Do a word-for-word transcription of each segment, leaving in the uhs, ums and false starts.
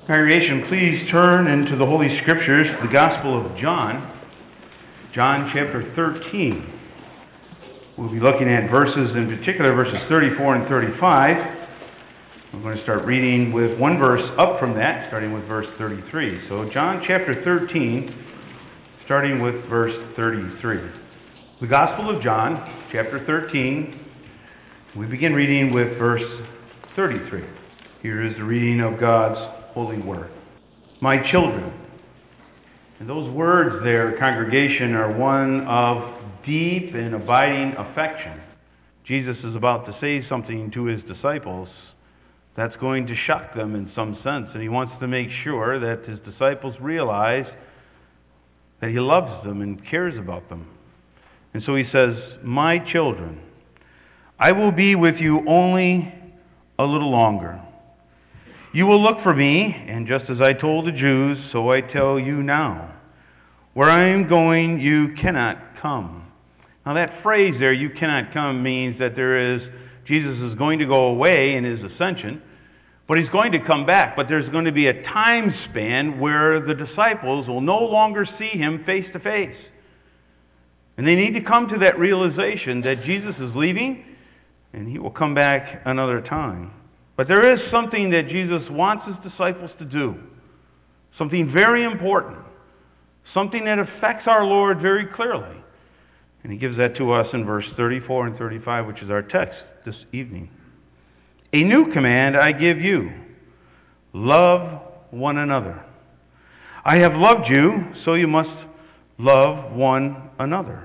Congregation, please turn into the Holy Scriptures, the Gospel of John, John chapter thirteen. We'll be looking at verses, in particular verses thirty-four and thirty-five. I'm going to start reading with one verse up from that, starting with verse thirty-three. So John chapter thirteen, starting with verse thirty-three. The Gospel of John, chapter thirteen, we begin reading with verse thirty-three. Here is the reading of God's holy word. My children. And those words there, congregation, are one of deep and abiding affection. Jesus is about to say something to his disciples that's going to shock them in some sense, and he wants to make sure that his disciples realize that he loves them and cares about them. And so he says, my children, I will be with you only a little longer. You will look for me, and just as I told the Jews, so I tell you now. Where I am going, you cannot come. Now that phrase there, you cannot come, means that there is, Jesus is going to go away in his ascension, but he's going to come back. But there's going to be a time span where the disciples will no longer see him face to face. And they need to come to that realization that Jesus is leaving, and he will come back another time. But there is something that Jesus wants his disciples to do. Something very important. Something that affects our Lord very clearly. And he gives that to us in verse thirty-four and thirty-five, which is our text this evening. A new command I give you. Love one another. I have loved you, so you must love one another.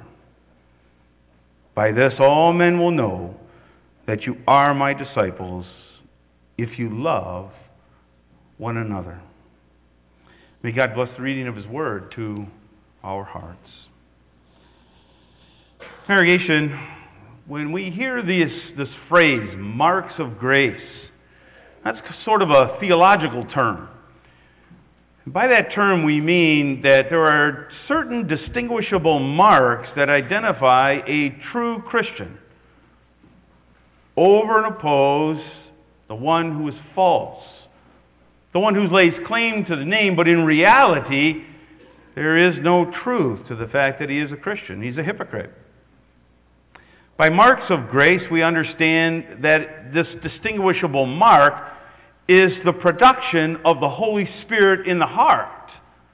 By this all men will know that you are my disciples, if you love one another. May God bless the reading of his word to our hearts. Congregation, when we hear this, this phrase, marks of grace, that's sort of a theological term. By that term we mean that there are certain distinguishable marks that identify a true Christian over and oppose the one who is false, the one who lays claim to the name, but in reality, there is no truth to the fact that he is a Christian. He's a hypocrite. By marks of grace, we understand that this distinguishable mark is the production of the Holy Spirit in the heart.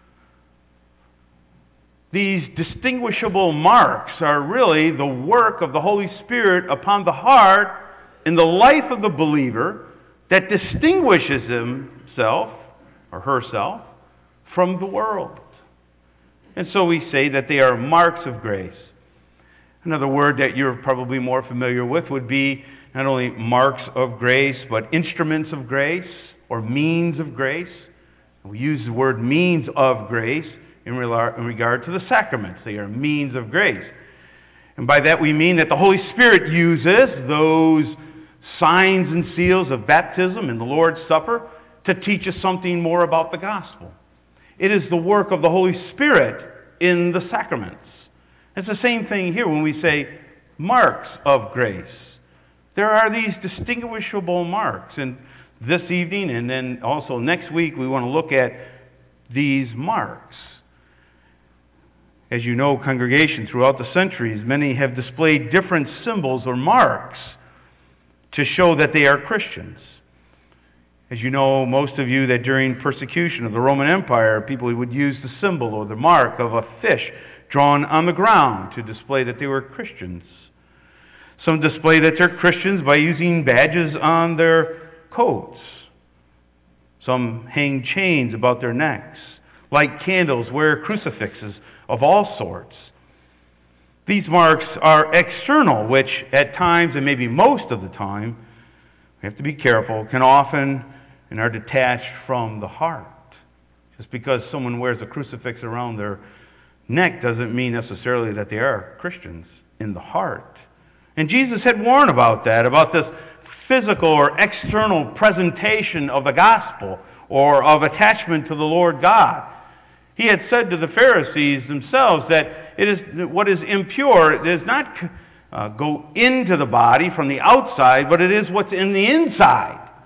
These distinguishable marks are really the work of the Holy Spirit upon the heart in the life of the believer that distinguishes himself or herself from the world. And so we say that they are marks of grace. Another word that you're probably more familiar with would be not only marks of grace, but instruments of grace or means of grace. We use the word means of grace in regard to the sacraments. They are means of grace. And by that we mean that the Holy Spirit uses those signs and seals of baptism and the Lord's Supper to teach us something more about the gospel. It is the work of the Holy Spirit in the sacraments. It's the same thing here when we say marks of grace. There are these distinguishable marks. And this evening and then also next week we want to look at these marks. As you know, congregation, throughout the centuries, many have displayed different symbols or marks to show that they are Christians. As you know, most of you, that during persecution of the Roman Empire, people would use the symbol or the mark of a fish drawn on the ground to display that they were Christians. Some display that they're Christians by using badges on their coats. Some hang chains about their necks, light candles, wear crucifixes of all sorts. These marks are external, which at times, and maybe most of the time, we have to be careful, can often and are detached from the heart. Just because someone wears a crucifix around their neck doesn't mean necessarily that they are Christians in the heart. And Jesus had warned about that, about this physical or external presentation of the gospel or of attachment to the Lord God. He had said to the Pharisees themselves that it is what is impure does not uh, go into the body from the outside, but it is what's in the inside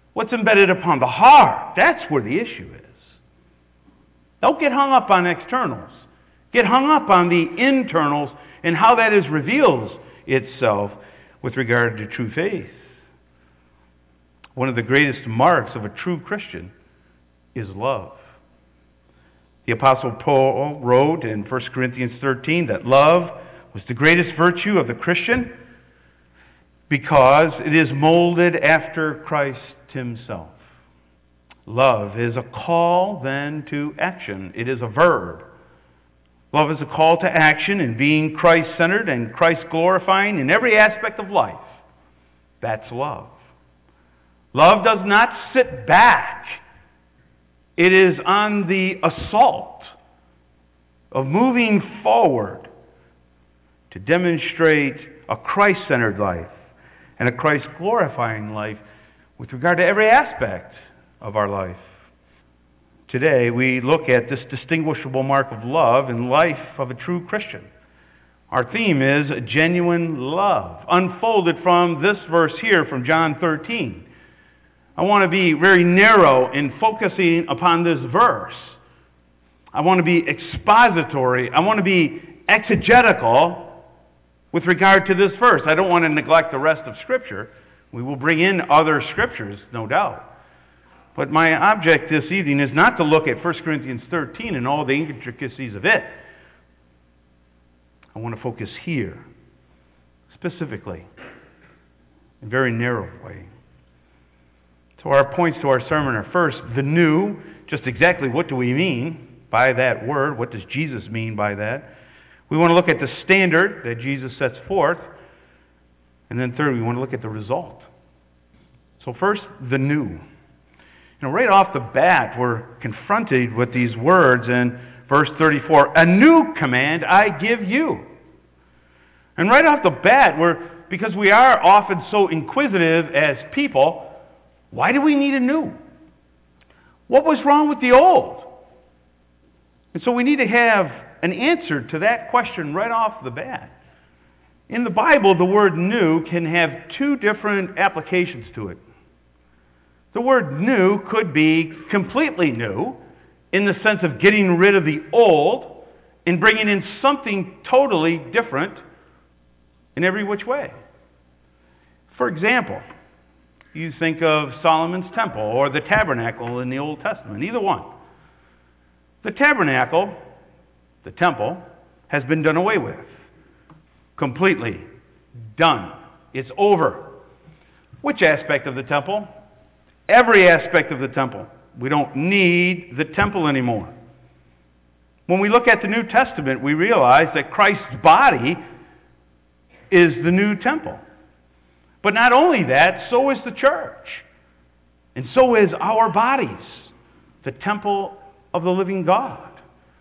What's embedded upon the heart, that's where the issue is. Don't get hung up on externals. Get hung up on the internals and how that is reveals itself with regard to true faith. One of the greatest marks of a true Christian is love. The Apostle Paul wrote in First Corinthians thirteen that love was the greatest virtue of the Christian because it is molded after Christ himself. Love is a call then to action. It is a verb. Love is a call to action in being Christ-centered and Christ-glorifying in every aspect of life. That's love. Love does not sit back. It is on the assault of moving forward to demonstrate a Christ-centered life and a Christ-glorifying life with regard to every aspect of our life. Today, we look at this distinguishable mark of love in life of a true Christian. Our theme is genuine love, unfolded from this verse here from John thirteen. I want to be very narrow in focusing upon this verse. I want to be expository. I want to be exegetical with regard to this verse. I don't want to neglect the rest of Scripture. We will bring in other Scriptures, no doubt. But my object this evening is not to look at First Corinthians thirteen and all the intricacies of it. I want to focus here, specifically, in a very narrow way. So our points to our sermon are first, the new, just exactly what do we mean by that word? What does Jesus mean by that? We want to look at the standard that Jesus sets forth. And then third, we want to look at the result. So first, the new. You know, right off the bat, we're confronted with these words in verse thirty-four. A new command I give you. And right off the bat, we're, because we are often so inquisitive as people, why do we need a new? What was wrong with the old? And so we need to have an answer to that question right off the bat. In the Bible, the word new can have two different applications to it. The word new could be completely new, in the sense of getting rid of the old and bringing in something totally different in every which way. For example, you think of Solomon's temple or the tabernacle in the Old Testament, either one. The tabernacle, the temple, has been done away with. Completely done. It's over. Which aspect of the temple? Every aspect of the temple. We don't need the temple anymore. When we look at the New Testament, we realize that Christ's body is the new temple. But not only that, so is the church. And so is our bodies, the temple of the living God.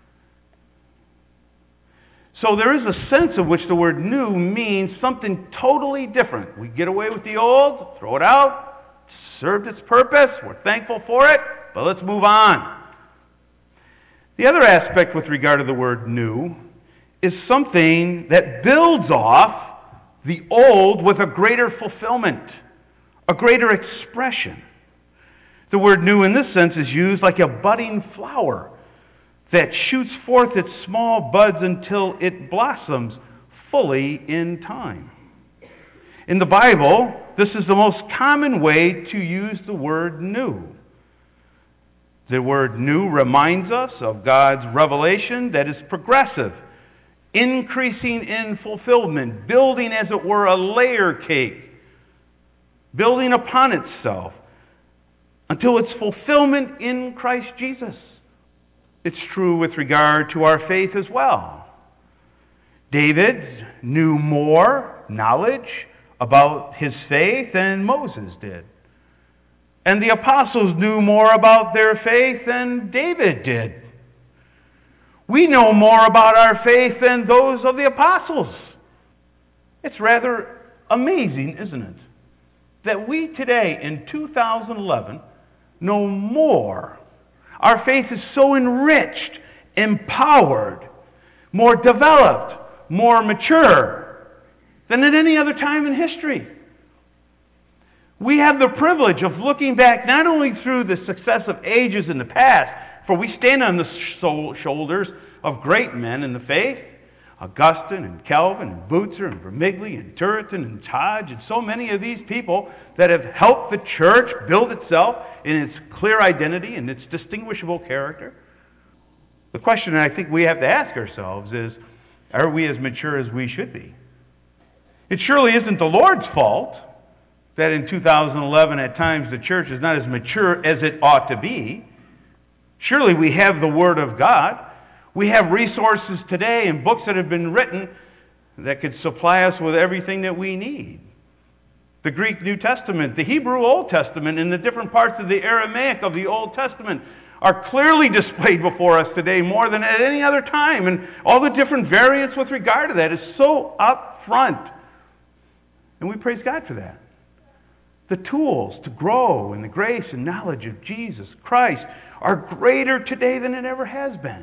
So there is a sense in which the word new means something totally different. We get away with the old, throw it out, it served its purpose, we're thankful for it, but let's move on. The other aspect with regard to the word new is something that builds off the old with a greater fulfillment, a greater expression. The word new in this sense is used like a budding flower that shoots forth its small buds until it blossoms fully in time. In the Bible, this is the most common way to use the word new. The word new reminds us of God's revelation that is progressive, increasing in fulfillment, building, as it were, a layer cake, building upon itself until its fulfillment in Christ Jesus. It's true with regard to our faith as well. David knew more knowledge about his faith than Moses did. And the apostles knew more about their faith than David did. We know more about our faith than those of the apostles. It's rather amazing, isn't it, that we today in two thousand eleven know more. Our faith is so enriched, empowered, more developed, more mature than at any other time in history. We have the privilege of looking back not only through the success of ages in the past, for we stand on the sh- shoulders of great men in the faith, Augustine and Calvin and Butzer and Vermigli and Turretin and Hodge and so many of these people that have helped the church build itself in its clear identity and its distinguishable character. The question I think we have to ask ourselves is, are we as mature as we should be? It surely isn't the Lord's fault that in two thousand eleven at times the church is not as mature as it ought to be. Surely we have the Word of God. We have resources today and books that have been written that could supply us with everything that we need. The Greek New Testament, the Hebrew Old Testament, and the different parts of the Aramaic of the Old Testament are clearly displayed before us today more than at any other time. And all the different variants with regard to that is so up front. And we praise God for that. The tools to grow in the grace and knowledge of Jesus Christ are greater today than it ever has been.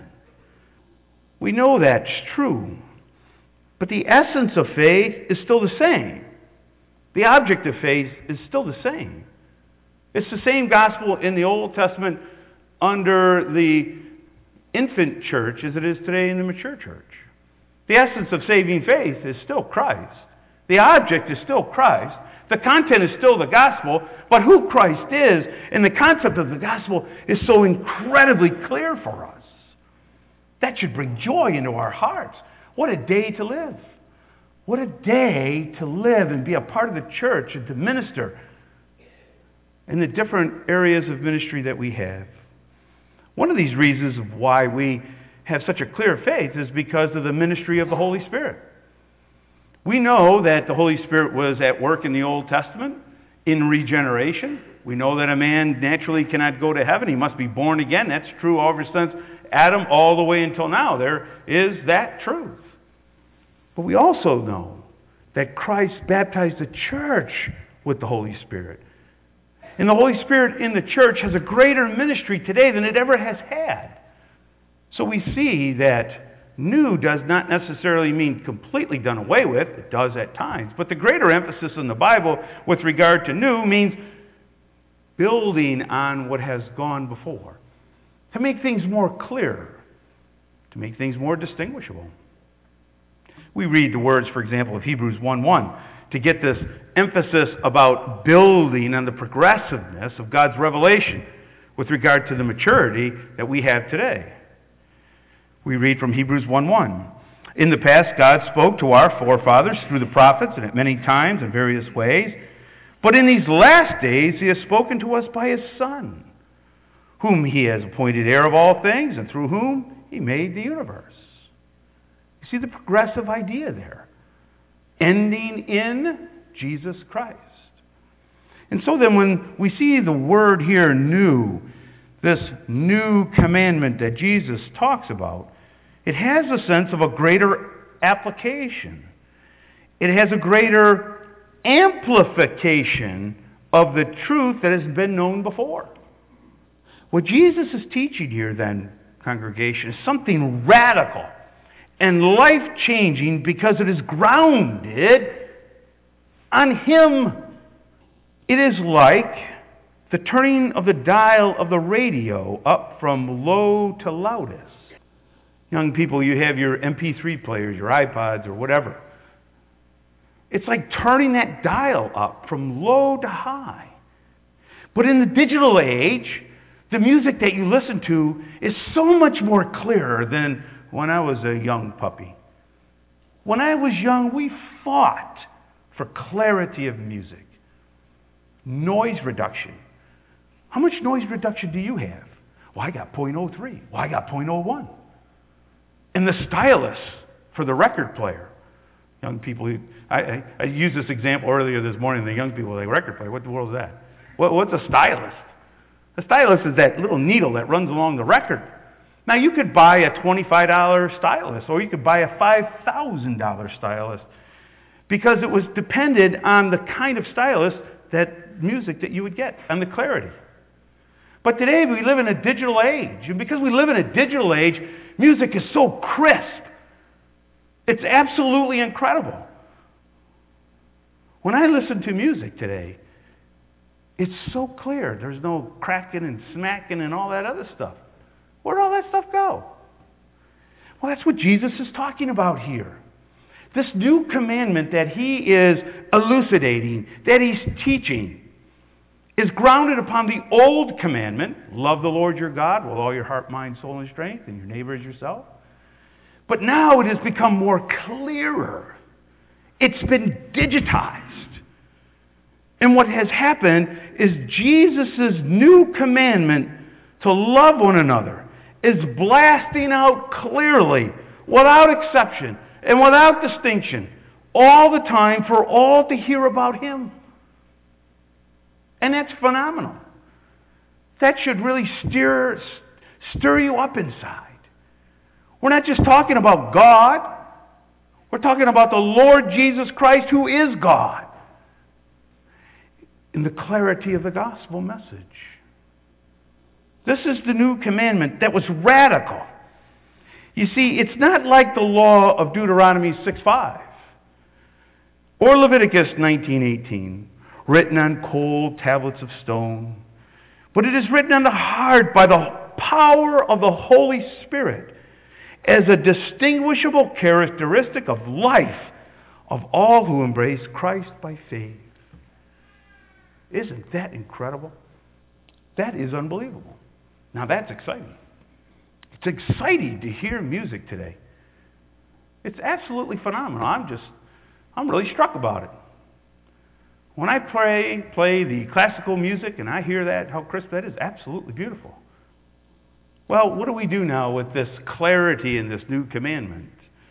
We know that's true. But the essence of faith is still the same. The object of faith is still the same. It's the same gospel in the Old Testament under the infant church as it is today in the mature church. The essence of saving faith is still Christ. The object is still Christ. The content is still the gospel, but who Christ is and the concept of the gospel is so incredibly clear for us. That should bring joy into our hearts. What a day to live. What a day to live and be a part of the church and to minister in the different areas of ministry that we have. One of these reasons of why we have such a clear faith is because of the ministry of the Holy Spirit. We know that the Holy Spirit was at work in the Old Testament in regeneration. We know that a man naturally cannot go to heaven. He must be born again. That's true ever since Adam all the way until now. There is that truth. But we also know that Christ baptized the church with the Holy Spirit. And the Holy Spirit in the church has a greater ministry today than it ever has had. So we see that new does not necessarily mean completely done away with. It does at times. But the greater emphasis in the Bible with regard to new means building on what has gone before. To make things more clear. To make things more distinguishable. We read the words, for example, of Hebrews one one to get this emphasis about building on the progressiveness of God's revelation with regard to the maturity that we have today. We read from Hebrews one one. In the past, God spoke to our forefathers through the prophets and at many times in various ways. But in these last days, He has spoken to us by His Son, whom He has appointed heir of all things and through whom He made the universe. You see the progressive idea there. Ending in Jesus Christ. And so then when we see the word here, new, this new commandment that Jesus talks about, it has a sense of a greater application. It has a greater amplification of the truth that has been known before. What Jesus is teaching here then, congregation, is something radical and life-changing because it is grounded on Him. It is like the turning of the dial of the radio up from low to loudest. Young people, you have your M P three players, your iPods, or whatever. It's like turning that dial up from low to high. But in the digital age, the music that you listen to is so much more clearer than when I was a young puppy. When I was young, we fought for clarity of music. Noise reduction. How much noise reduction do you have? Well, I got point oh three. Well, I got point oh one. And the stylus for the record player. Young people, I, I, I used this example earlier this morning. The young people, like, record player, what the world is that? What, what's a stylus? A stylus is that little needle that runs along the record. Now, you could buy a twenty-five dollars stylus, or you could buy a five thousand dollars stylus, because it was depended on the kind of stylus, that music that you would get, and the clarity. But today, we live in a digital age, and because we live in a digital age, music is so crisp. It's absolutely incredible. When I listen to music today, It's so clear. There's no cracking and smacking and all that other stuff. Where'd all that stuff go? Well, that's what Jesus is talking about here. This new commandment that he is elucidating, that he's teaching, is grounded upon the old commandment, love the Lord your God with all your heart, mind, soul, and strength, and your neighbor as yourself. But now it has become more clearer. It's been digitized. And what has happened is Jesus' new commandment to love one another is blasting out clearly, without exception and without distinction, all the time for all to hear about him. And that's phenomenal. That should really stir, stir you up inside. We're not just talking about God. We're talking about the Lord Jesus Christ, who is God, in the clarity of the gospel message. This is the new commandment that was radical. You see, it's not like the law of Deuteronomy six five or Leviticus nineteen eighteen, written on cold tablets of stone, but it is written on the heart by the power of the Holy Spirit as a distinguishable characteristic of life of all who embrace Christ by faith. Isn't that incredible? That is unbelievable. Now that's exciting. It's exciting to hear music today. It's absolutely phenomenal. I'm just, I'm really struck about it. When I play, play the classical music and I hear that, how crisp that is, absolutely beautiful. Well, what do we do now with this clarity in this new commandment?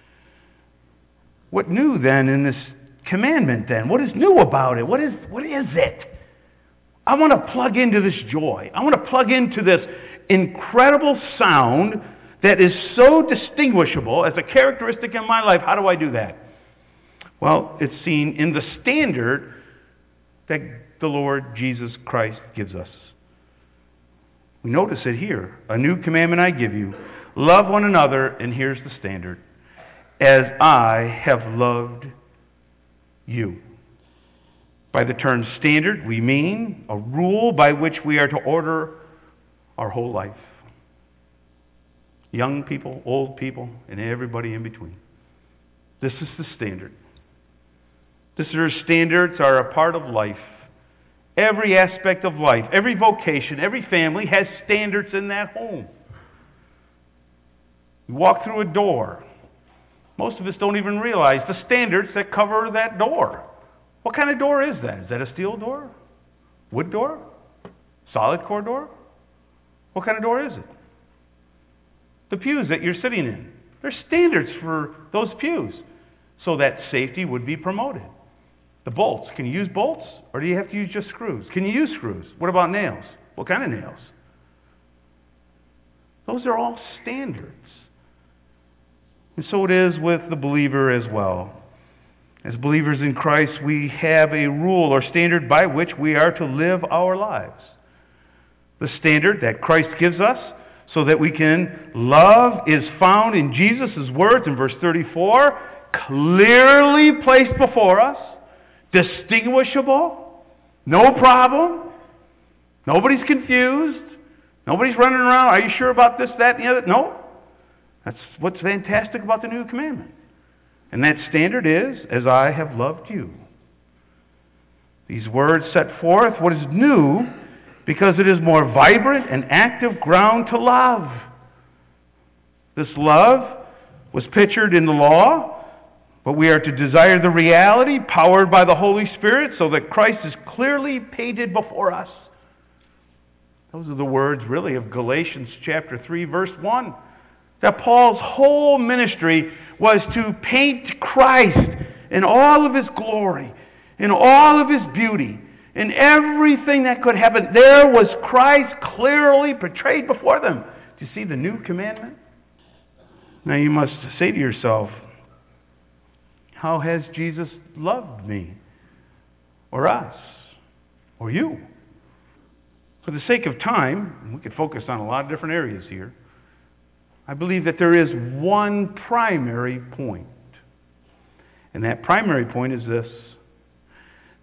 What new then in this commandment then? What is new about it? What is, what is it? I want to plug into this joy. I want to plug into this incredible sound that is so distinguishable as a characteristic in my life. How do I do that? Well, it's seen in the standard that the Lord Jesus Christ gives us. We notice it here. A new commandment I give you. Love one another, and here's the standard. As I have loved you. By the term standard, we mean a rule by which we are to order our whole life. Young people, old people, and everybody in between. This is the standard. This is standards are a part of life. Every aspect of life, every vocation, every family has standards in that home. You walk through a door. Most of us don't even realize the standards that cover that door. What kind of door is that? Is that a steel door? Wood door? Solid core door? What kind of door is it? The pews that you're sitting in. There's standards for those pews so that safety would be promoted. The bolts. Can you use bolts? Or do you have to use just screws? Can you use screws? What about nails? What kind of nails? Those are all standards. And so it is with the believer as well. As believers in Christ, we have a rule or standard by which we are to live our lives. The standard that Christ gives us so that we can love is found in Jesus' words in verse thirty-four, clearly placed before us, distinguishable, no problem, nobody's confused, nobody's running around, are you sure about this, that, and the other? No. That's what's fantastic about the new commandment. And that standard is, as I have loved you. These words set forth what is new because it is more vibrant and active ground to love. This love was pictured in the law, but we are to desire the reality powered by the Holy Spirit so that Christ is clearly painted before us. Those are the words really of Galatians chapter three, verse one. That Paul's whole ministry was to paint Christ in all of his glory, in all of his beauty, in everything that could happen. There was Christ clearly portrayed before them. Do you see the new commandment? Now you must say to yourself, how has Jesus loved me, or us, or you? For the sake of time, we could focus on a lot of different areas here. I believe that there is one primary point. And that primary point is this.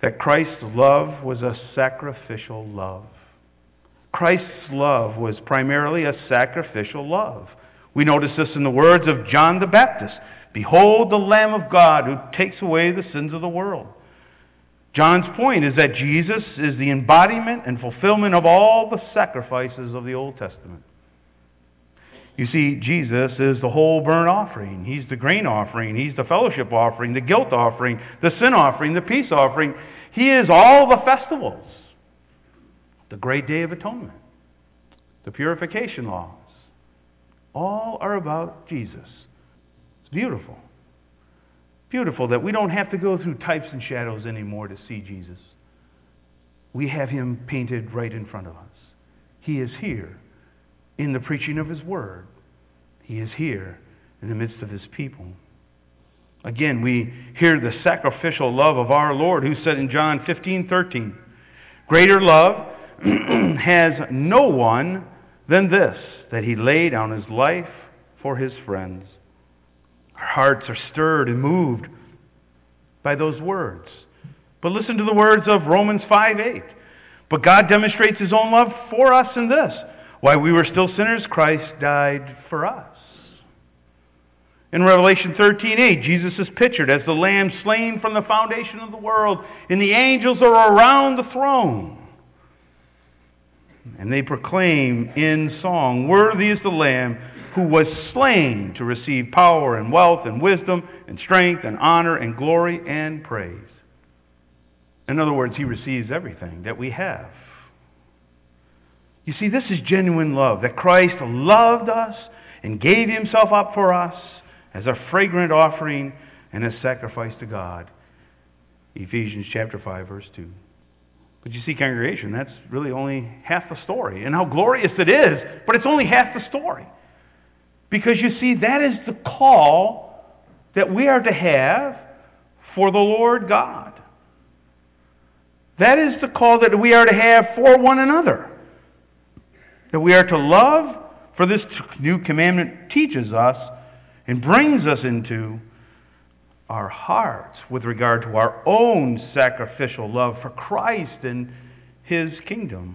that Christ's love was a sacrificial love. Christ's love was primarily a sacrificial love. We notice this in the words of John the Baptist. Behold the Lamb of God who takes away the sins of the world. John's point is that Jesus is the embodiment and fulfillment of all the sacrifices of the Old Testament. You see, Jesus is the whole burnt offering. He's the grain offering. He's the fellowship offering, the guilt offering, the sin offering, the peace offering. He is all the festivals. The great day of atonement, the purification laws. All are about Jesus. It's beautiful. Beautiful that we don't have to go through types and shadows anymore to see Jesus. We have Him painted right in front of us. He is here in the preaching of His Word. He is here in the midst of His people. Again, we hear the sacrificial love of our Lord, who said in John fifteen thirteen, greater love has no one than this, that He laid down His life for His friends. Our hearts are stirred and moved by those words. But listen to the words of Romans five eight. But God demonstrates His own love for us in this: while we were still sinners, Christ died for us. In Revelation thirteen eight, Jesus is pictured as the Lamb slain from the foundation of the world, and the angels are around the throne. And they proclaim in song, worthy is the Lamb who was slain to receive power and wealth and wisdom and strength and honor and glory and praise. In other words, He receives everything that we have. You see, this is genuine love, that Christ loved us and gave Himself up for us as a fragrant offering and a sacrifice to God. Ephesians chapter five, verse two. But you see, congregation, that's really only half the story. And how glorious it is, but it's only half the story. Because you see, that is the call that we are to have for the Lord God. That is the call that we are to have for one another. That we are to love, for this new commandment teaches us and brings us into our hearts with regard to our own sacrificial love for Christ and His kingdom.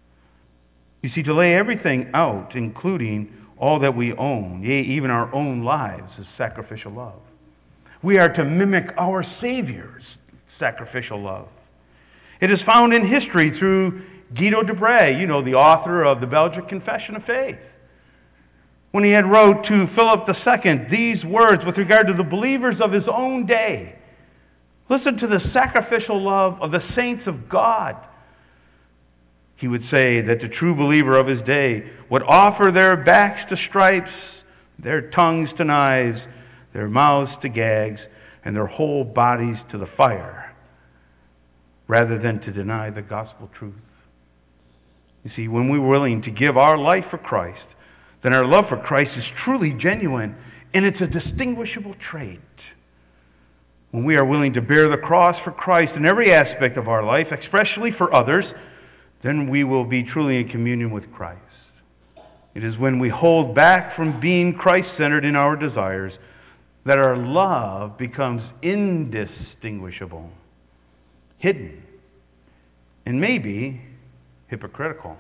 You see, to lay everything out, including all that we own, yea, even our own lives, is sacrificial love. We are to mimic our Savior's sacrificial love. It is found in history through Guido de Brès, you know, the author of the Belgic Confession of Faith. When he had wrote to Philip the Second these words with regard to the believers of his own day. Listen to the sacrificial love of the saints of God. He would say that the true believer of his day would offer their backs to stripes, their tongues to knives, their mouths to gags, and their whole bodies to the fire, rather than to deny the gospel truth. You see, when we're willing to give our life for Christ, then our love for Christ is truly genuine, and it's a distinguishable trait. When we are willing to bear the cross for Christ in every aspect of our life, especially for others, then we will be truly in communion with Christ. It is when we hold back from being Christ-centered in our desires that our love becomes indistinguishable, hidden, and maybe hypocritical,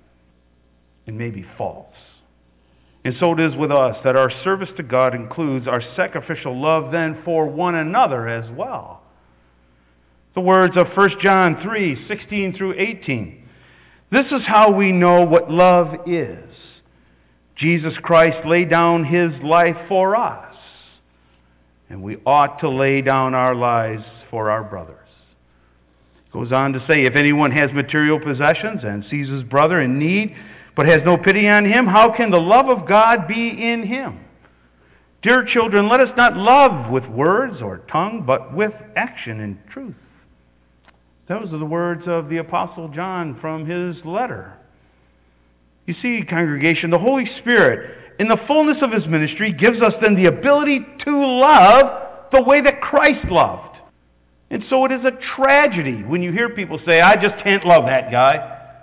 and maybe false. And so it is with us, that our service to God includes our sacrificial love then for one another as well. The words of First John three, sixteen through eighteen. This is how we know what love is. Jesus Christ laid down His life for us, and we ought to lay down our lives for our brothers. It goes on to say, if anyone has material possessions and sees his brother in need, but has no pity on him, how can the love of God be in him? Dear children, let us not love with words or tongue, but with action and truth. Those are the words of the Apostle John from his letter. You see, congregation, the Holy Spirit, in the fullness of His ministry, gives us then the ability to love the way that Christ loved. And so it is a tragedy when you hear people say, I just can't love that guy.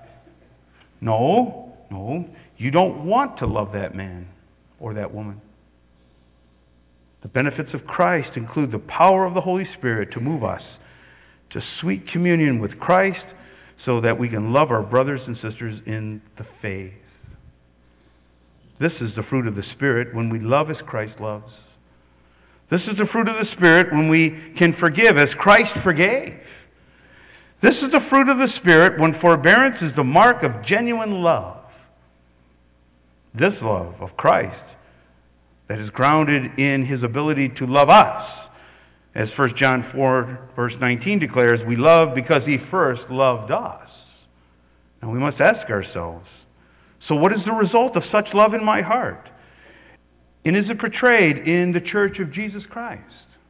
No. No, you don't want to love that man or that woman. The benefits of Christ include the power of the Holy Spirit to move us to sweet communion with Christ so that we can love our brothers and sisters in the faith. This is the fruit of the Spirit when we love as Christ loves. This is the fruit of the Spirit when we can forgive as Christ forgave. This is the fruit of the Spirit when forbearance is the mark of genuine love. This love of Christ that is grounded in His ability to love us. As First John four, verse nineteen declares, we love because He first loved us. Now we must ask ourselves, so what is the result of such love in my heart? And is it portrayed in the Church of Jesus Christ?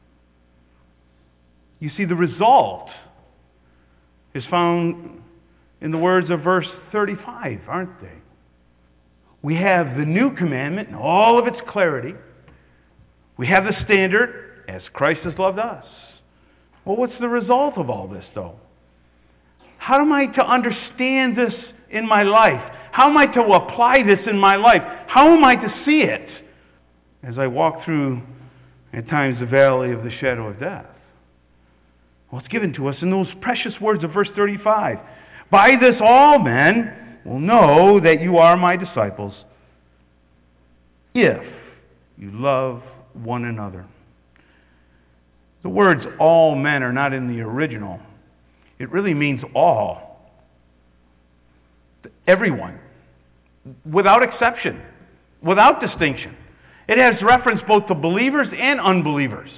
You see, the result is found in the words of verse thirty-five, aren't they? We have the new commandment in all of its clarity. We have the standard as Christ has loved us. Well, what's the result of all this, though? How am I to understand this in my life? How am I to apply this in my life? How am I to see it as I walk through, at times, the valley of the shadow of death? Well, it's given to us in those precious words of verse thirty-five. By this all men will know that you are my disciples, if you love one another. The words all men are not in the original. It really means all. Everyone. Without exception. Without distinction. It has reference both to believers and unbelievers.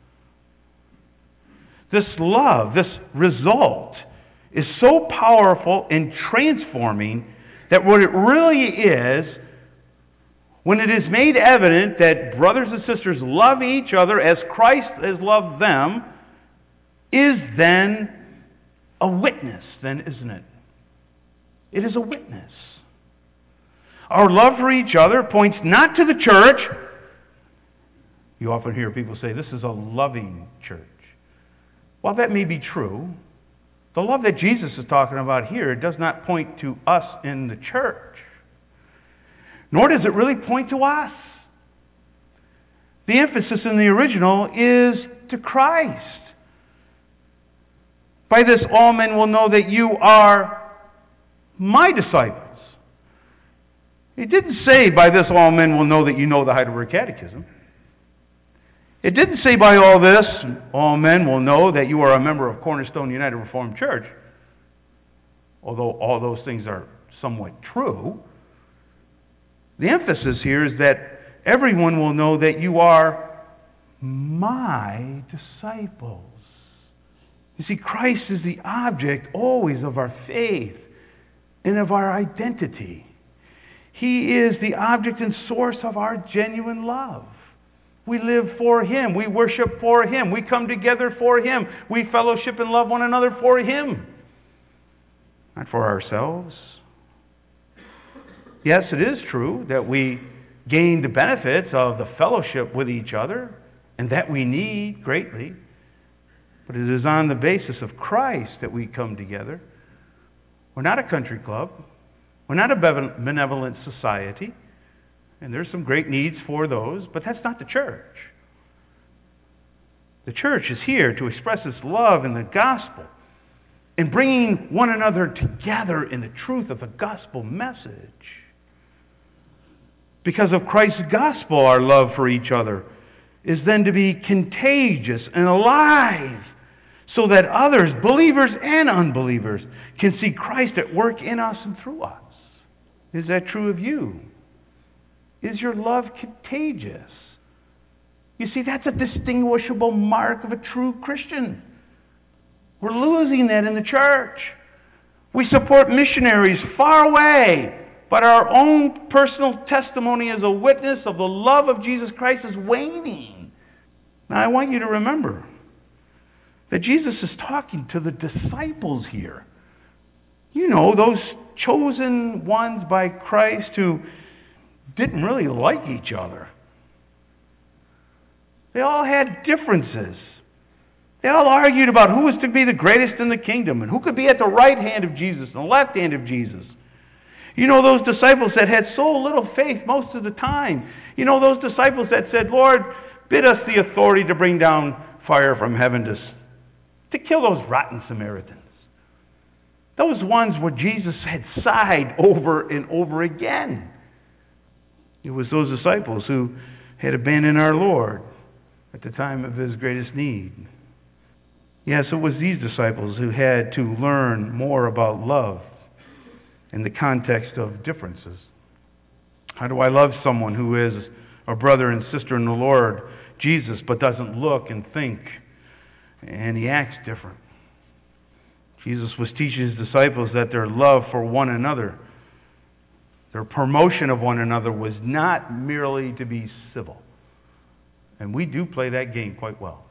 This love, this result, is so powerful and transforming that what it really is, when it is made evident that brothers and sisters love each other as Christ has loved them, is then a witness, then, isn't it? It is a witness. Our love for each other points not to the church. You often hear people say, this is a loving church. While that may be true, the love that Jesus is talking about here does not point to us in the church. Nor does it really point to us. The emphasis in the original is to Christ. By this all men will know that you are my disciples. It didn't say by this all men will know that you know the Heidelberg Catechism. It didn't say by all this all men will know that you are a member of Cornerstone United Reformed Church. Although all those things are somewhat true. The emphasis here is that everyone will know that you are my disciples. You see, Christ is the object always of our faith and of our identity. He is the object and source of our genuine love. We live for Him. We worship for Him. We come together for Him. We fellowship and love one another for Him. Not for ourselves. Yes, it is true that we gain the benefits of the fellowship with each other, and that we need greatly. But it is on the basis of Christ that we come together. We're not a country club. We're not a benevolent society. And there's some great needs for those, but that's not the church. The church is here to express its love in the gospel and bringing one another together in the truth of the gospel message. Because of Christ's gospel, our love for each other is then to be contagious and alive so that others, believers and unbelievers, can see Christ at work in us and through us. Is that true of you? Is your love contagious? You see, that's a distinguishable mark of a true Christian. We're losing that in the church. We support missionaries far away, but our own personal testimony as a witness of the love of Jesus Christ is waning. Now, I want you to remember that Jesus is talking to the disciples here. You know, those chosen ones by Christ who didn't really like each other. They all had differences. They all argued about who was to be the greatest in the kingdom and who could be at the right hand of Jesus and the left hand of Jesus. You know, those disciples that had so little faith most of the time. You know, those disciples that said, Lord, bid us the authority to bring down fire from heaven to to kill those rotten Samaritans. Those ones where Jesus had sighed over and over again. It was those disciples who had abandoned our Lord at the time of his greatest need. Yes, it was these disciples who had to learn more about love in the context of differences. How do I love someone who is a brother and sister in the Lord Jesus, but doesn't look and think and he acts different? Jesus was teaching his disciples that their love for one another, their promotion of one another, was not merely to be civil. And we do play that game quite well.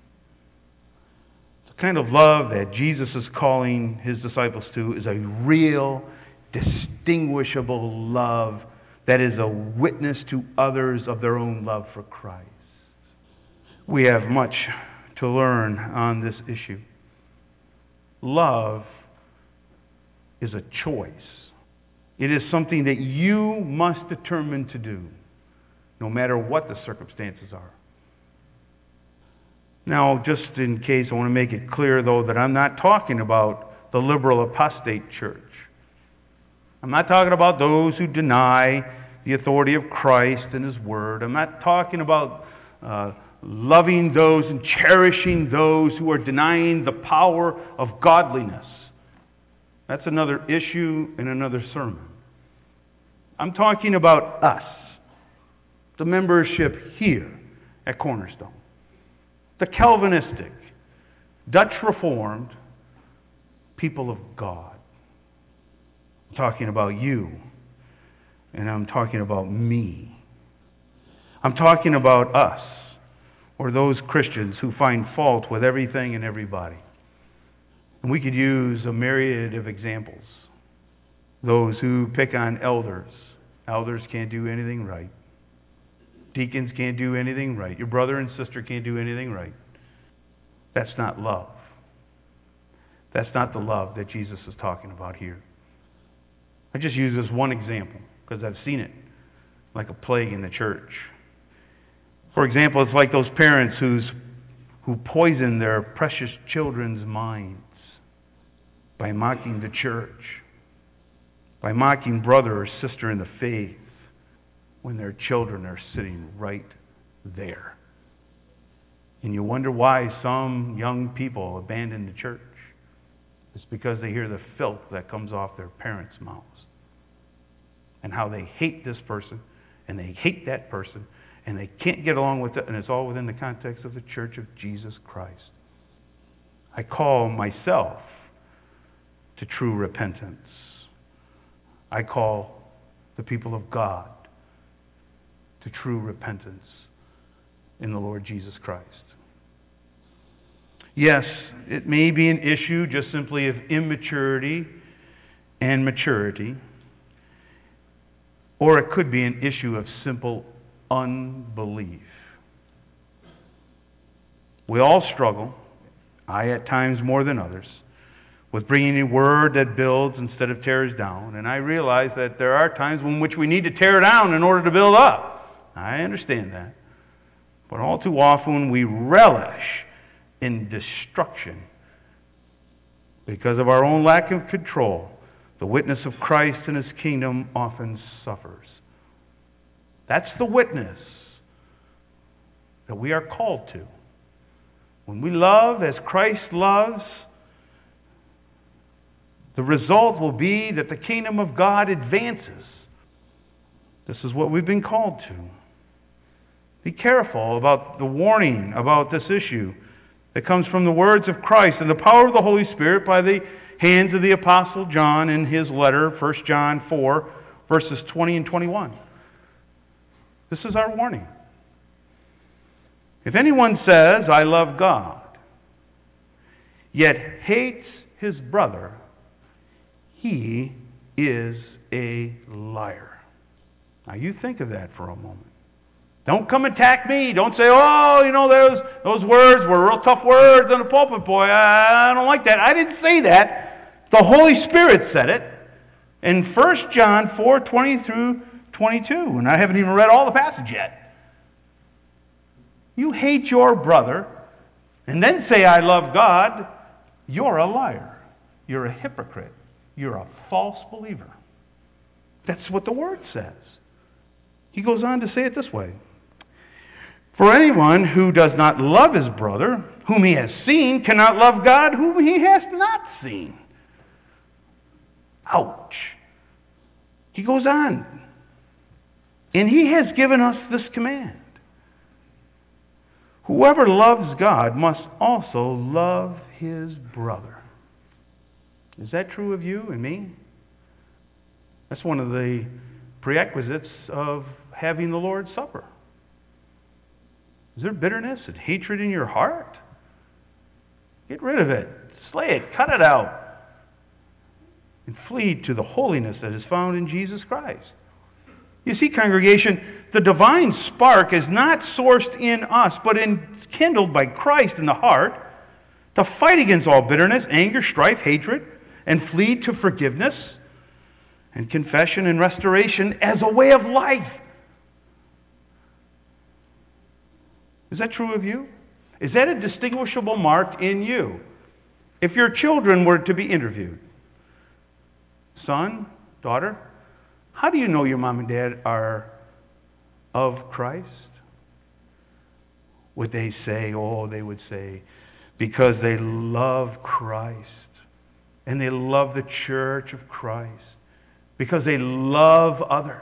The kind of love that Jesus is calling his disciples to is a real, distinguishable love that is a witness to others of their own love for Christ. We have much to learn on this issue. Love is a choice. It is something that you must determine to do, no matter what the circumstances are. Now, just in case, I want to make it clear, though, that I'm not talking about the liberal apostate church. I'm not talking about those who deny the authority of Christ and his word. I'm not talking about uh, loving those and cherishing those who are denying the power of godliness. That's another issue in another sermon. I'm talking about us, the membership here at Cornerstone, the Calvinistic, Dutch Reformed people of God. I'm talking about you, and I'm talking about me. I'm talking about us, or those Christians who find fault with everything and everybody. And we could use a myriad of examples. Those who pick on elders. Elders can't do anything right. Deacons can't do anything right. Your brother and sister can't do anything right. That's not love. That's not the love that Jesus is talking about here. I just use this one example because I've seen it like a plague in the church. For example, it's like those parents who's, who poison their precious children's minds by mocking the church, by mocking brother or sister in the faith when their children are sitting right there. And you wonder why some young people abandon the church. It's because they hear the filth that comes off their parents' mouths and how they hate this person and they hate that person and they can't get along with it, and it's all within the context of the Church of Jesus Christ. I call myself to true repentance. I call the people of God to true repentance in the Lord Jesus Christ. Yes, it may be an issue just simply of immaturity and maturity, or it could be an issue of simple unbelief. We all struggle, I at times more than others, with bringing a word that builds instead of tears down. And I realize that there are times in which we need to tear down in order to build up. I understand that. But all too often we relish in destruction because of our own lack of control. The witness of Christ and his kingdom often suffers. That's the witness that we are called to. When we love as Christ loves, the result will be that the kingdom of God advances. This is what we've been called to. Be careful about the warning about this issue that comes from the words of Christ and the power of the Holy Spirit by the hands of the Apostle John in his letter, First John four, verses twenty and twenty-one. This is our warning. If anyone says, I love God, yet hates his brother, he is a liar. Now you think of that for a moment. Don't come attack me. Don't say, oh, you know, those those words were real tough words on the pulpit, boy. I, I don't like that. I didn't say that. The Holy Spirit said it in First John four, twenty through twenty-two. And I haven't even read all the passage yet. You hate your brother and then say, I love God. you're a liar. You're a hypocrite. You're a false believer. That's what the Word says. He goes on to say it this way. For anyone who does not love his brother, whom he has seen, cannot love God, whom he has not seen. Ouch. He goes on. And he has given us this command. Whoever loves God must also love his brother. Is that true of you and me? That's one of the prerequisites of having the Lord's Supper. Is there bitterness and hatred in your heart? Get rid of it. Slay it. Cut it out. And flee to the holiness that is found in Jesus Christ. You see, congregation, the divine spark is not sourced in us, but enkindled by Christ in the heart to fight against all bitterness, anger, strife, hatred, and flee to forgiveness and confession and restoration as a way of life. Is that true of you? Is that a distinguishable mark in you? If your children were to be interviewed, son, daughter, how do you know your mom and dad are of Christ? Would they say, oh, they would say, because they love Christ and they love the church of Christ, because they love others.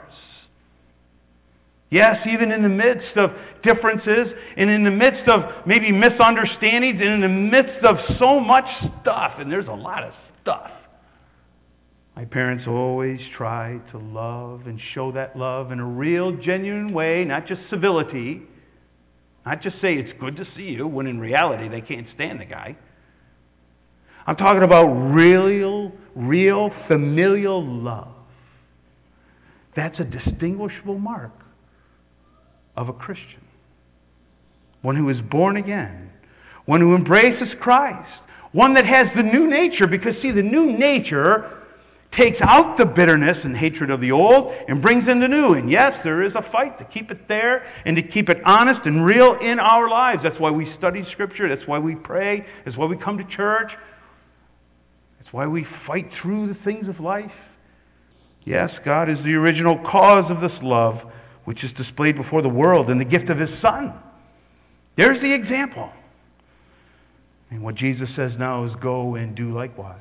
Yes, even in the midst of differences, and in the midst of maybe misunderstandings, and in the midst of so much stuff, and there's a lot of stuff, my parents always tried to love and show that love in a real, genuine way, not just civility, not just say it's good to see you, when in reality they can't stand the guy. I'm talking about real, real familial love. That's a distinguishable mark of a Christian. One who is born again. One who embraces Christ. One that has the new nature. Because, see, the new nature takes out the bitterness and hatred of the old and brings in the new. And yes, there is a fight to keep it there and to keep it honest and real in our lives. That's why we study Scripture. That's why we pray. That's why we come to church. That's why we fight through the things of life. Yes, God is the original cause of this love, which is displayed before the world in the gift of His Son. There's the example. And what Jesus says now is go and do likewise.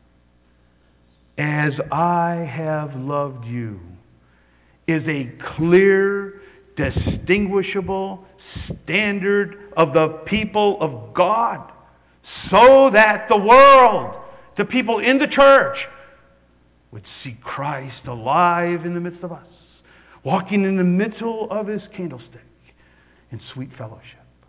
As I have loved you is a clear, distinguishable standard of the people of God, so that the world, the people in the church, would see Christ alive in the midst of us, walking in the middle of His candlestick in sweet fellowship.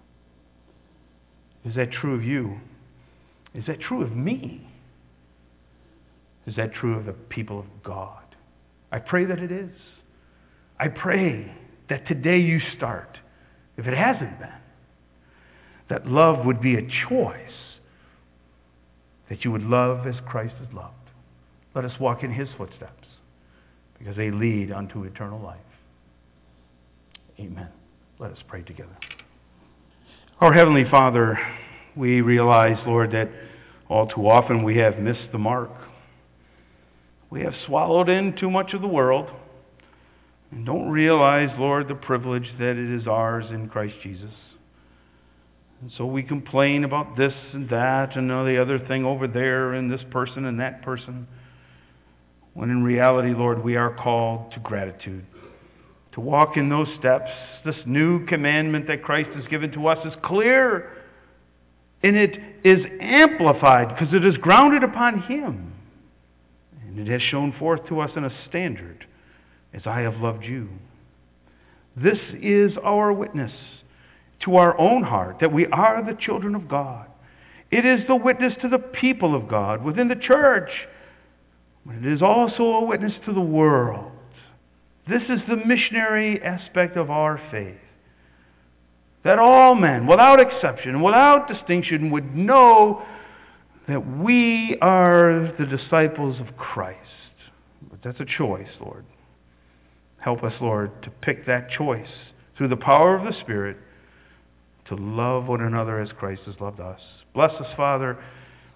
Is that true of you? Is that true of me? Is that true of the people of God? I pray that it is. I pray that today you start, if it hasn't been, that love would be a choice, that you would love as Christ has loved. Let us walk in His footsteps, because they lead unto eternal life. Amen. Let us pray together. Our Heavenly Father, we realize, Lord, that all too often we have missed the mark. We have swallowed in too much of the world and don't realize, Lord, the privilege that it is ours in Christ Jesus. And so we complain about this and that and the other thing over there and this person and that person, when in reality, Lord, we are called to gratitude, to walk in those steps. This new commandment that Christ has given to us is clear, and it is amplified because it is grounded upon Him. And it has shown forth to us in a standard, as I have loved you. This is our witness to our own heart, that we are the children of God. It is the witness to the people of God within the church, but it is also a witness to the world. This is the missionary aspect of our faith. That all men, without exception, without distinction, would know that we are the disciples of Christ. But that's a choice, Lord. Help us, Lord, to pick that choice through the power of the Spirit to love one another as Christ has loved us. Bless us, Father.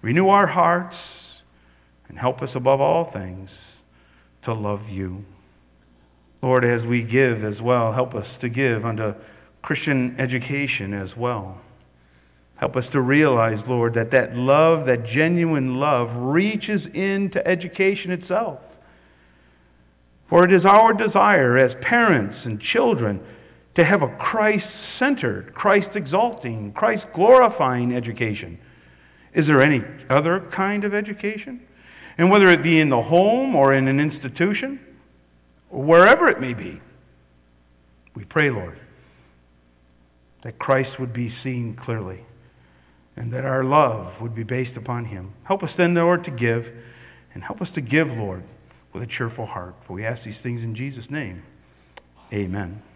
Renew our hearts and help us above all things to love you. Lord, as we give as well, help us to give unto Christian education as well. Help us to realize, Lord, that that love, that genuine love, reaches into education itself. For it is our desire as parents and children to have a Christ-centered, Christ-exalting, Christ-glorifying education. Is there any other kind of education? And whether it be in the home or in an institution, or wherever it may be, we pray, Lord, that Christ would be seen clearly and that our love would be based upon Him. Help us then, Lord, to give, and help us to give, Lord, with a cheerful heart. For we ask these things in Jesus' name. Amen.